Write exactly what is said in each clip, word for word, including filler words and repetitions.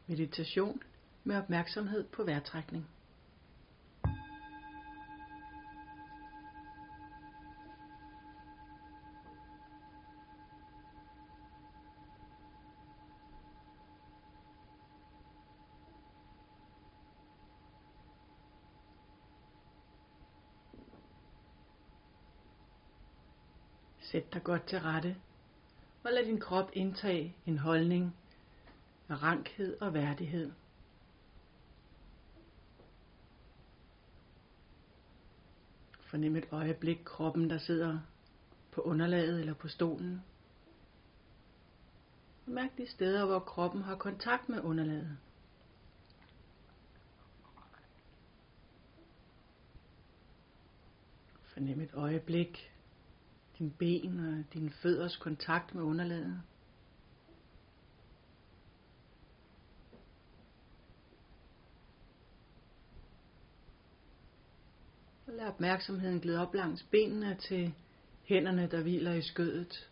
Meditation med opmærksomhed på vejrtrækning. Sæt dig godt til rette og lad din krop indtage en holdning af rankhed og værdighed. Fornem et øjeblik kroppen, der sidder på underlaget eller på stolen. Mærk de steder, hvor kroppen har kontakt med underlaget. Fornem et øjeblik dine ben og dine fødders kontakt med underlaget. Og lad opmærksomheden glide op langs benene til hænderne, der hviler i skødet.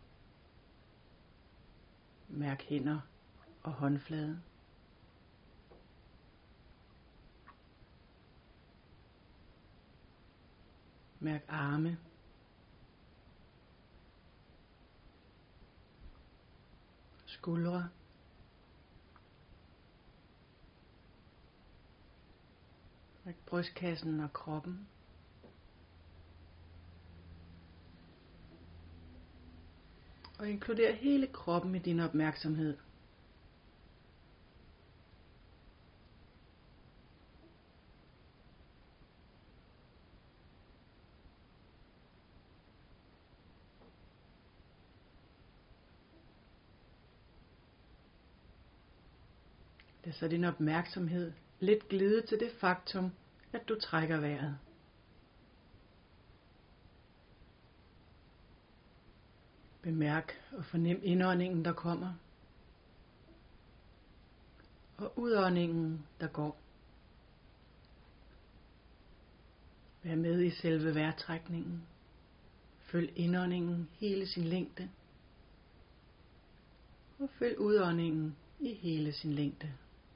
Mærk hænder og håndflade. Mærk arme. Skuldre. Mærk brystkassen og kroppen. Og inkluder hele kroppen i din opmærksomhed. Lad så din opmærksomhed lidt glide til det faktum, at du trækker vejret. Bemærk og fornem indåndingen, der kommer, og udåndingen, der går. Vær med i selve vejrtrækningen. Følg indåndingen hele sin længde, og følg udåndingen i hele sin længde.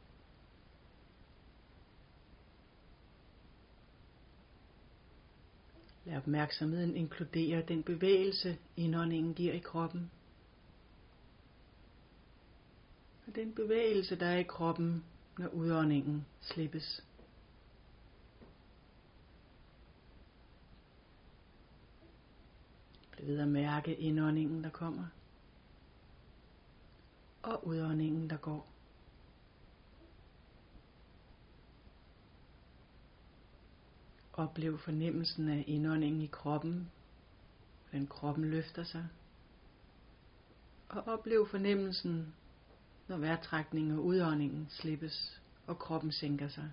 Lad opmærksomheden inkludere den bevægelse, indåndingen giver i kroppen. Og den bevægelse, der er i kroppen, når udåndingen slippes. Bliv ved at mærke indåndingen, der kommer, og udåndingen, der går. Oplev fornemmelsen af indåndingen i kroppen, hvordan kroppen løfter sig. Og oplev fornemmelsen, når vejrtrækningen og udåndingen slippes, og kroppen sænker sig.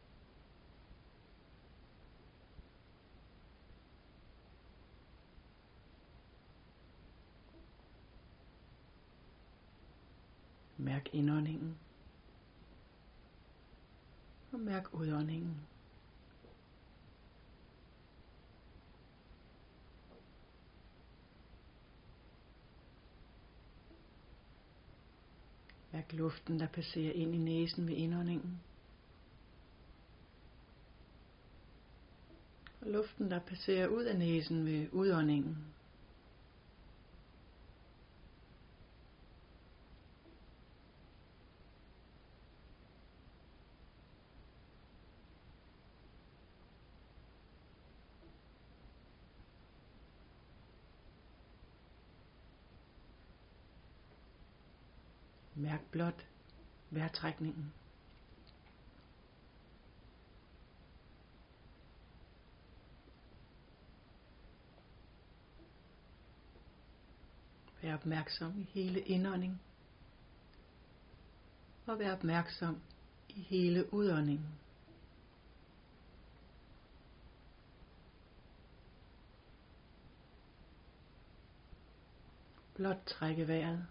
Mærk indåndingen, og mærk udåndingen. Mærk luften, der passerer ind i næsen ved indåndingen. Og luften, der passerer ud af næsen ved udåndingen. Mærk blot vejrtrækningen. Vær opmærksom i hele indåndingen, og vær opmærksom i hele udåndingen. Blot trække vejret.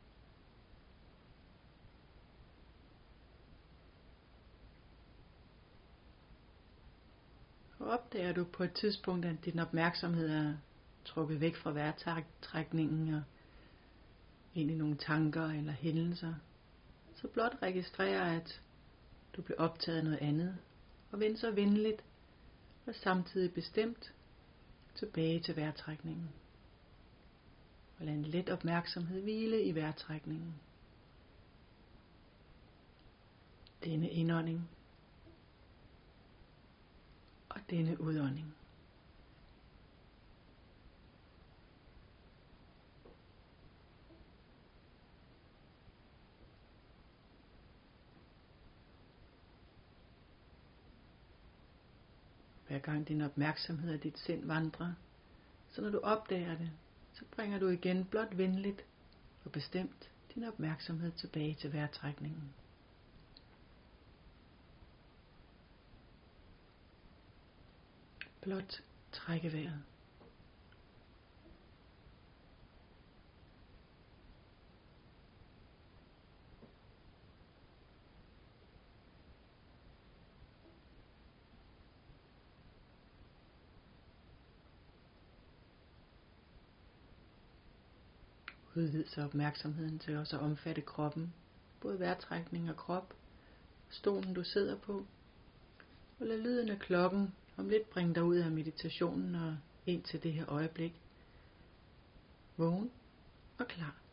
Og opdager du på et tidspunkt, at din opmærksomhed er trukket væk fra vejrtrækningen og ind i nogle tanker eller hændelser, Så blot registrere, at du bliver optaget af noget andet, og vend så venligt og samtidig bestemt tilbage til vejrtrækningen. Og lad en let opmærksomhed hvile i vejrtrækningen. Denne indånding og denne udånding. Hver gang din opmærksomhed og dit sind vandrer, så når du opdager det, så bringer du igen blot venligt og bestemt din opmærksomhed tilbage til vejrtrækningen. Blot trække vejret. Udvid så opmærksomheden til også at omfatte kroppen, både vejrtrækning og krop, stolen du sidder på, og lad lyden af klokken om lidt bringe dig ud af meditationen og ind til det her øjeblik, vågen og klar.